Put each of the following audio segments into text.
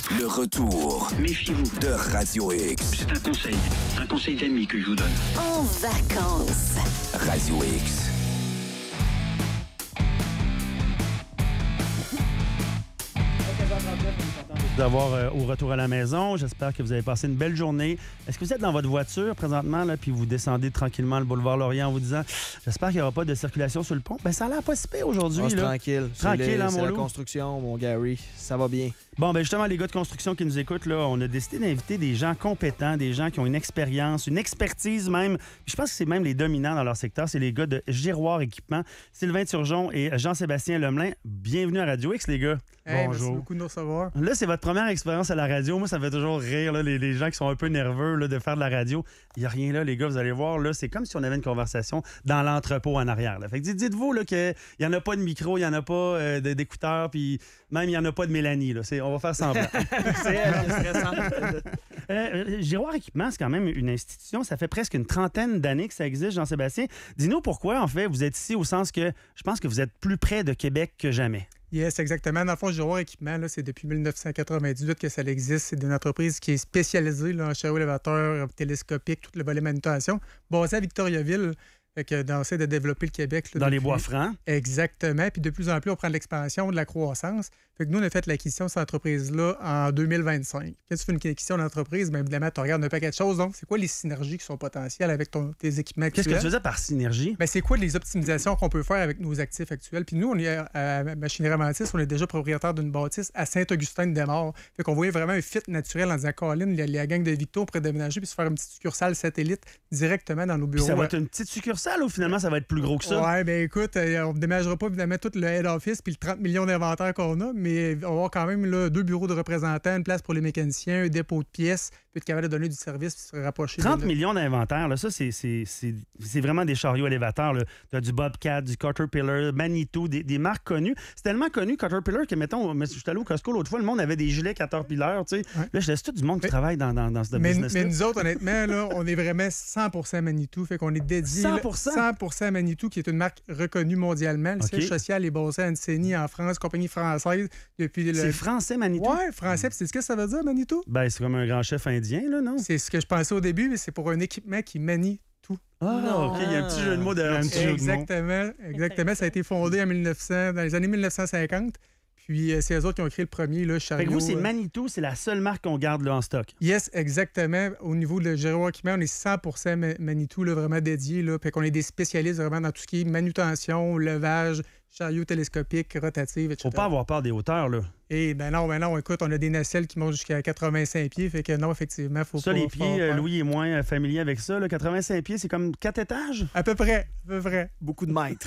Le retour Méfiez-vous. de Radio X. C'est un conseil d'ami que je vous donne. En vacances. Radio X. D'avoir au retour à la maison. J'espère que vous avez passé une belle journée. Est-ce que vous êtes dans votre voiture présentement, là, puis vous descendez tranquillement le boulevard Laurier en vous disant « J'espère qu'il n'y aura pas de circulation sur le pont ». Ben ça a l'air pas si pire aujourd'hui. C'est là. tranquille. Tranquille, hein, c'est mon la loup? construction, mon Gary. Ça va bien. Bon, ben justement, les gars de construction qui nous écoutent, là, on a décidé d'inviter des gens compétents, des gens qui ont une expérience, une expertise même. Puis je pense que c'est même les dominants dans leur secteur. C'est les gars de Giroir Équipement, Sylvain Turgeon et Jean-Sébastien Lemelin. Bienvenue à Radio X, les gars. Hey, Bonjour. merci beaucoup de nous recevoir. Là, c'est votre première expérience à la radio. Moi, ça fait toujours rire, là, les gens qui sont un peu nerveux là, de faire de la radio. Il n'y a rien là, les gars, vous allez voir. Là, c'est comme si on avait une conversation dans l'entrepôt en arrière. Là. Fait que dites-vous là, qu'il n'y en a pas de micro, il n'y en a pas d'écouteurs, puis même il n'y en a pas de Mélanie. Là. On va faire semblant. C'est elle qui est stressante. Giroir Équipement, c'est quand même une institution. Ça fait presque une trentaine d'années que ça existe, Jean-Sébastien. Dis-nous pourquoi, en fait, vous êtes ici au sens que je pense que vous êtes plus près de Québec que jamais. Yes, exactement. Dans le fond, Giroir Équipement, là, c'est depuis 1998 que ça existe. C'est une entreprise qui est spécialisée là, en chariot élévateur télescopique, tout le volet manutention, basée à Victoriaville. Fait que dans de développer le Québec. Là, Dans depuis... les Bois-Francs. Exactement. Puis de plus en plus, on prend de l'expansion, de la croissance. Fait que nous, on a fait l'acquisition de cette entreprise-là en 2025. Quand tu fais une acquisition d'entreprise, bien évidemment, tu regardes un paquet de choses. Donc, c'est quoi les synergies qui sont potentielles avec tes équipements actuels? Qu'est-ce que tu faisais par synergie? Bien, c'est quoi les optimisations qu'on peut faire avec nos actifs actuels? Puis nous, on est à Machinerie Aventis, on est déjà propriétaire d'une bâtisse à Saint-Augustin-de-Desmaures. Fait qu'on voyait vraiment un fit naturel en disant, Colin, la gang de Victo, on pourrait déménager puis se faire une petite succursale satellite directement dans nos bureaux. Puis ça va être une petite succursale ou finalement ça va être plus gros que ça? Ouais, bien écoute, on ne déménagera pas évidemment tout le head office puis le 30 millions d'inventaires qu'on a, mais on va avoir quand même là, 2 bureaux de représentants, une place pour les mécaniciens, un dépôt de pièces, puis être capable de donner du service puis se rapprocher. 30 millions d'inventaires, là, ça, c'est vraiment des chariots élévateurs. Tu as du Bobcat, du Caterpillar, Manitou, des marques connues. C'est tellement connu, Caterpillar, que, mettons, je suis allé au Costco l'autre fois, le monde avait des gilets Caterpillar, tu sais. Ouais. Là, je laisse tout du monde qui travaille dans ce business-là. Mais nous autres, honnêtement, là, on est vraiment 100% Manitou. Fait qu'on est dédié 100% à Manitou, qui est une marque reconnue mondialement. Le siège social est basé à Ancenis, en France, compagnie française. C'est français, Manitou? Oui, français. Puis c'est ce que ça veut dire, Manitou? Ben, c'est comme un grand chef indien, là, non? C'est ce que je pensais au début, mais c'est pour un équipement qui manie tout. Ah, OK, il y a un petit jeu de mots derrière. Exactement. Ça a été fondé dans les années 1950. Puis c'est eux autres qui ont créé le premier, le chariot. Fait que vous, c'est Manitou, c'est la seule marque qu'on garde là, en stock. Yes, exactement. Au niveau de Giroir Équipement, on est 100% Manitou, là, vraiment dédié. Là. Fait qu'on est des spécialistes vraiment dans tout ce qui est manutention, levage, chariot télescopique, rotative, etc. Faut pas avoir peur des hauteurs, là. Eh ben non, écoute, on a des nacelles qui montent jusqu'à 85 pieds, fait que non, effectivement, faut ça, pas... les pieds, Louis est moins familier avec ça, là. 85 pieds, c'est comme 4 étages? À peu près. Beaucoup de mètres.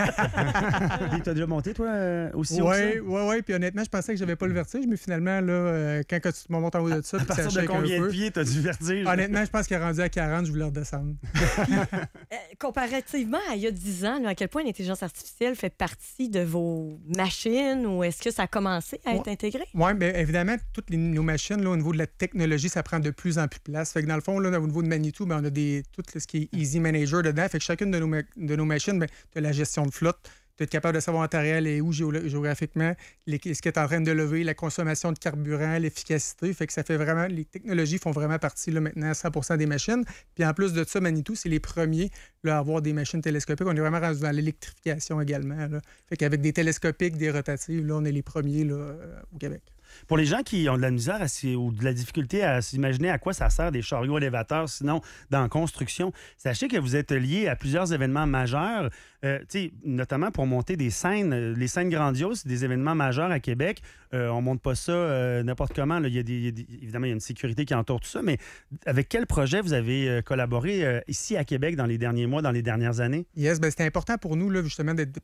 Et t'as déjà monté, toi, aussi haut que ça? Oui, puis honnêtement, je pensais que j'avais pas le vertige, mais finalement, là, quand tu montes en haut de ça... À partir de combien de pieds t'as du vertige? Honnêtement, je pense qu'il est rendu à 40, je voulais redescendre. Comparativement à il y a 10 ans, là, à quel point l'intelligence artificielle fait partie de vos machines ou est-ce que ça a commencé à être intégré? Oui, bien évidemment, toutes nos machines, là, au niveau de la technologie, ça prend de plus en plus de place. Fait que dans le fond, là, au niveau de Manitou, bien, on a tout ce qui est Easy Manager dedans. Fait que chacune de nos machines, bien, tu as la gestion de flotte. Tu es capable de savoir en temps réel et où géographiquement, ce qui est en train de lever, la consommation de carburant, l'efficacité. Fait que ça fait vraiment, les technologies font vraiment partie là, maintenant à 100% des machines. Puis en plus de ça, Manitou, c'est les premiers là, à avoir des machines télescopiques. On est vraiment rendu dans l'électrification également. Là. Fait qu'avec des télescopiques, des rotatives, là, on est les premiers là, au Québec. Pour les gens qui ont de la misère ou de la difficulté à s'imaginer à quoi ça sert des chariots élévateurs, sinon dans la construction, sachez que vous êtes lié à plusieurs événements majeurs, notamment pour monter des scènes, les scènes grandioses, des événements majeurs à Québec. On ne monte pas ça n'importe comment. Là. Évidemment, il y a une sécurité qui entoure tout ça, mais avec quel projet vous avez collaboré ici à Québec dans les derniers mois, dans les dernières années? Yes, bien, c'était important pour nous là, justement d'être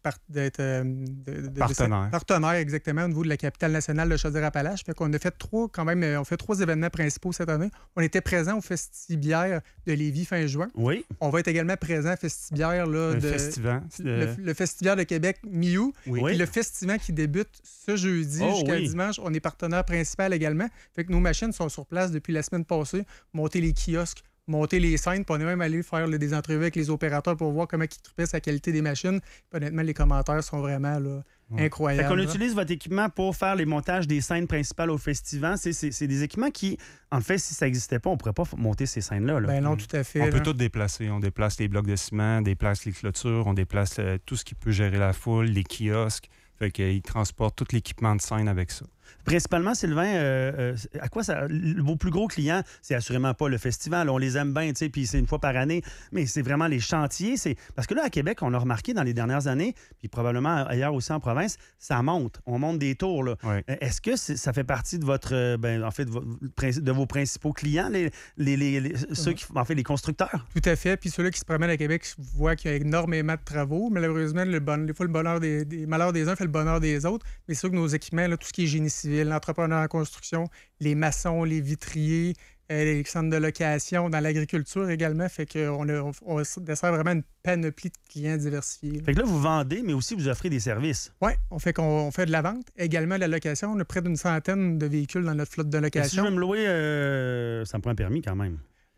partenaire exactement au niveau de la capitale nationale de Chaudière-Appalaches. Fait qu'on a fait on fait 3 événements principaux cette année. On était présent au Festibiaire de Lévis fin juin. Oui. On va être également présent au Festibiaire là, le Festibiaire de Québec mi-août. Oui. Puis le festival qui débute ce jeudi jusqu'à dimanche. On est partenaire principal également. Fait que nos machines sont sur place depuis la semaine passée. Monter les kiosques, monter les scènes. Puis on est même allé faire des entrevues avec les opérateurs pour voir comment ils tripaient sa qualité des machines. Puis honnêtement, les commentaires sont vraiment incroyables. Fait qu'on utilise votre équipement pour faire les montages des scènes principales au festival. C'est des équipements qui, en fait, si ça n'existait pas, on ne pourrait pas monter ces scènes-là. Là. Ben non, tout à fait. On peut tout déplacer. On déplace les blocs de ciment, on déplace les clôtures, on déplace tout ce qui peut gérer la foule, les kiosques. Fait qu'ils transportent tout l'équipement de scène avec ça. Principalement, Sylvain, à quoi ça. Vos plus gros clients, c'est assurément pas le festival. On les aime bien, tu sais, puis c'est une fois par année, mais c'est vraiment les chantiers. Parce que là, à Québec, on a remarqué dans les dernières années, puis probablement ailleurs aussi en province, ça monte. On monte des tours. Là. Ouais. Est-ce que ça fait partie de votre. En fait, de vos principaux clients, ceux qui. En fait, les constructeurs? Tout à fait. Puis ceux-là qui se promènent à Québec voient qu'il y a énormément de travaux. Malheureusement, des fois, le bonheur des malheurs des uns fait le bonheur des autres. Mais c'est sûr que nos équipements, là, tout ce qui est génie civil, l'entrepreneur en construction, les maçons, les vitriers, les centres de location, dans l'agriculture également. Fait qu'on dessert vraiment une panoplie de clients diversifiés. Fait que là, vous vendez, mais aussi vous offrez des services. Oui, on fait de la vente, également de la location. On a près d'une centaine de véhicules dans notre flotte de Si je location. veux me louer, ça me prend un permis quand même.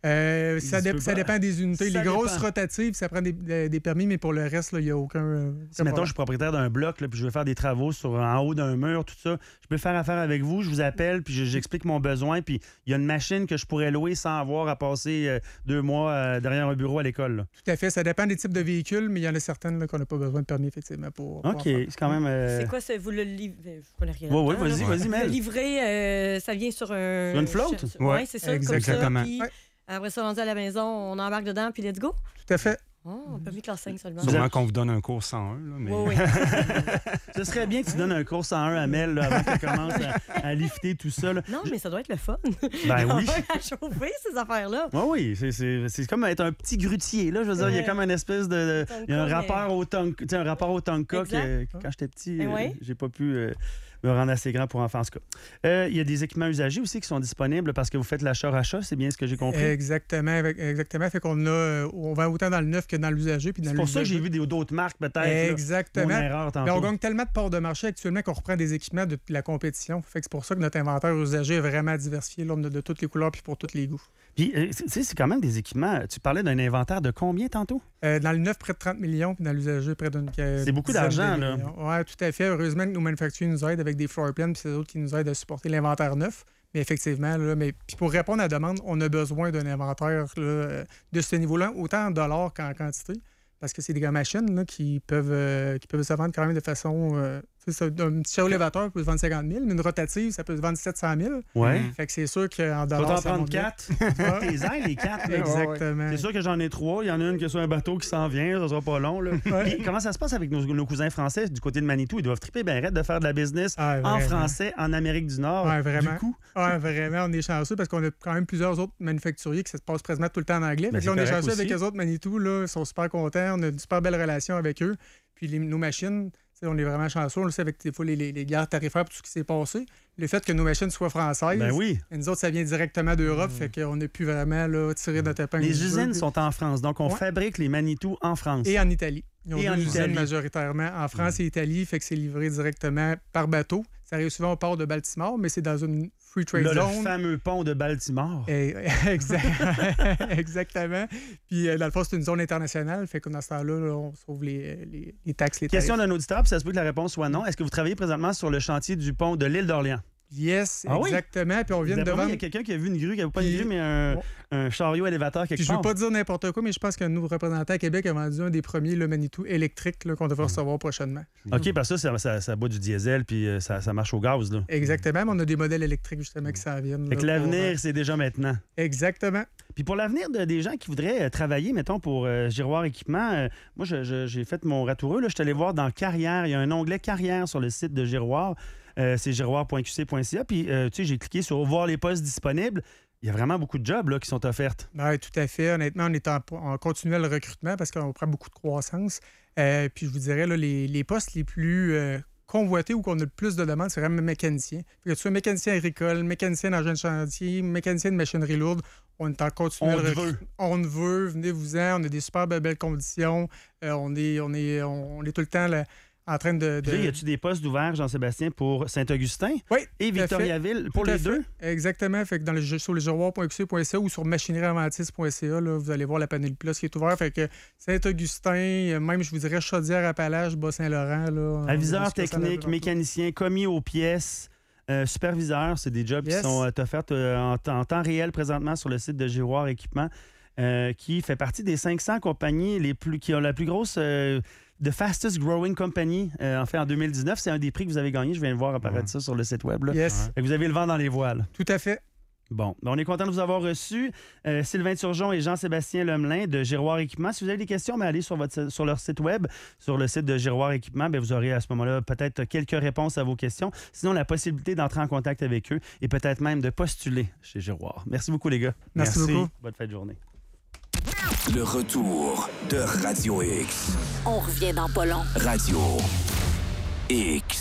Ça dépend des unités. Ça Les grosses dépend. rotatives, ça prend des permis, mais pour le reste, il n'y a aucun. Si, mettons, je suis propriétaire d'un bloc, là, puis je veux faire des travaux en haut d'un mur, tout ça, je peux faire affaire avec vous, je vous appelle, puis j'explique mon besoin, puis il y a une machine que je pourrais louer sans avoir à passer 2 mois derrière un bureau à l'école. Là. Tout à fait. Ça dépend des types de véhicules, mais il y en a certaines là, qu'on n'a pas besoin de permis, effectivement, pour OK, c'est quand même... C'est quoi, vous le livrez? Je connais rien. Oui, là-dedans, là. vas-y, Mel. Le livrer, ça vient sur un... Sur une flotte? Oui, c'est ça, Exactement. comme ça. Puis Ouais. après ça, rendu à la maison, on embarque dedans, puis let's go. Tout à fait. Oh, permis classe 5 seulement. Sûrement qu'on vous donne un cours 101. Là, mais... Oui. Ce serait bien que tu donnes un cours 101 à Mel là, avant qu'elle commence à lifter tout ça. Là. Non, mais ça doit être le fun. Ben oui. À chauffer, ces affaires-là. Oui, c'est comme être un petit grutier. Là. Je veux dire, il y a comme une espèce de... Il y a un rapport au Tonka, un rapport au Tonka que quand j'étais petit, j'ai pas pu me rendre assez grand pour enfants. En tout cas. Il y a des équipements usagés aussi qui sont disponibles parce que vous faites l'achat-rachat, c'est bien ce que j'ai compris. Exactement. Fait qu'on on vend autant dans le neuf que dans l'usager. Puis dans C'est pour ça que l'usager. j'ai vu d'autres marques peut-être. Exactement. Mon erreur tantôt. Mais on gagne tellement de parts de marché actuellement qu'on reprend des équipements de la compétition. Fait que c'est pour ça que notre inventaire usager est vraiment diversifié. Là, on a de toutes les couleurs puis pour tous les goûts. Puis, tu sais, c'est quand même des équipements. Tu parlais d'un inventaire de combien tantôt? Dans le neuf, près de 30 millions, puis dans l'usager, près d'une C'est beaucoup d'argent, là. Oui, tout à fait. Heureusement que nos manufacturiers nous aident avec des floor plans, puis c'est eux autres qui nous aident à supporter l'inventaire neuf. Mais effectivement, là, puis pour répondre à la demande, on a besoin d'un inventaire là, de ce niveau-là, autant en dollars qu'en quantité. Parce que c'est des machines là, qui peuvent se vendre quand même de façon... un petit chariot élévateur peut se vendre 50 000, mais une rotative, ça peut se vendre 700 000. Ouais. Fait que c'est sûr qu'en Tu vas dollars, t'en ça prendre monte bien. 4. Tes ailes, les 4. là. Exactement. C'est sûr que j'en ai 3. Il y en a une qui est sur un bateau qui s'en vient. Ça sera pas long. Là. Puis, comment ça se passe avec nos cousins français du côté de Manitou? Ils doivent triper bien raide de faire de la business Ah, en vraiment. français, en Amérique du Nord. Ouais, vraiment. Du coup, Ouais, vraiment, on est chanceux parce qu'on a quand même plusieurs autres manufacturiers qui se passent presque tout le temps en anglais. Ben, Fait que là, on c'est est correct chanceux avec aussi. eux autres, Manitou, là, ils sont super contents. On a une super belle relation avec eux. Puis nos machines, on est vraiment chanceux. On le sait avec des fois les guerres tarifaires et tout ce qui s'est passé. Le fait que nos machines soient françaises, ben oui. et nous autres, ça vient directement d'Europe, fait qu'on a pu vraiment là, tirer notre épingle. Les du jeu. usines sont en France. Donc, on Ouais. fabrique les Manitou en France. Et en Italie. Ils ont Et en deux usines Italie. majoritairement en France et Italie, fait que c'est livré directement par bateau. Ça arrive souvent au port de Baltimore, mais c'est dans une free trade Là, zone. le fameux pont de Baltimore. Exactement. Puis, dans le fond, c'est une zone internationale. Fait que dans ce temps-là, là, on sauve les taxes, les Question tarifs. d'un auditeur, puis ça se peut que la réponse soit non. Est-ce que vous travaillez présentement sur le chantier du pont de l'île d'Orléans? Yes, Ah oui? exactement. Puis, on vient de D'après moi, vendre... il y a quelqu'un qui a vu une grue, qui n'a pas une Puis- grue, mais un chariot élévateur quelque Puis je part. veux pas dire n'importe quoi, mais je pense qu'un nouveau représentant à Québec a vendu un des premiers, le Manitou électrique, là, qu'on devrait recevoir prochainement. OK, parce que ça boit du diesel, puis ça marche au gaz. Là. Exactement. Mais on a des modèles électriques, justement, qui s'en viennent. Fait que là, pour, l'avenir, c'est déjà maintenant. Exactement. Puis pour l'avenir des gens qui voudraient travailler, mettons, pour Giroir Équipement, moi, j'ai fait mon ratoureux. Là, je suis allé voir dans Carrière. Il y a un onglet Carrière sur le site de Giroir. C'est giroir.qc.ca. Puis, tu sais, j'ai cliqué sur voir les postes disponibles. Il y a vraiment beaucoup de jobs là, qui sont offerts. Oui, tout à fait. Honnêtement, on est en continuel recrutement parce qu'on prend beaucoup de croissance. Puis je vous dirais, là, les postes les plus convoités ou qu'on a le plus de demandes, c'est vraiment mécanicien. Que tu sois mécanicien agricole, mécanicien d'engin de chantier, mécanicien de machinerie lourde, on est en continuel recrutement. On veut, venez-vous-en. On a des super belles conditions. On est tout le temps là. en train de... Puis là, y a-tu des postes ouverts, Jean-Sébastien, pour Saint-Augustin Oui, et tout à fait. Victoriaville, pour Tout à les fait. deux? Exactement. Fait que sur le giroir.qc.ca ou sur machinerieaventis.ca, là, vous allez voir la Panel Plus qui est ouverte. Fait que Saint-Augustin, même, je vous dirais, Chaudière-Appalaches, Bas-Saint-Laurent. Là, Aviseur jusqu'à technique, Saint-Laurent. mécanicien, commis aux pièces, superviseur, c'est des jobs Yes. qui sont offerts en temps réel présentement sur le site de Giroir Équipement, qui fait partie des 500 compagnies qui ont la plus grosse... The Fastest Growing Company, en fait, en 2019. C'est un des prix que vous avez gagné. Je viens de voir apparaître ça sur le site web. Là. Yes, Fait que vous avez le vent dans les voiles. tout à fait. Bon, on est content de vous avoir reçus. Sylvain Turgeon et Jean-Sébastien Lemelin de Giroir Équipement. Si vous avez des questions, allez sur leur site web, sur le site de Giroir Équipement. Vous aurez à ce moment-là peut-être quelques réponses à vos questions. Sinon, la possibilité d'entrer en contact avec eux et peut-être même de postuler chez Giroir. Merci beaucoup, les gars. Merci beaucoup. Bonne fin de journée. Le retour de Radio X. On revient dans pas long. Radio X.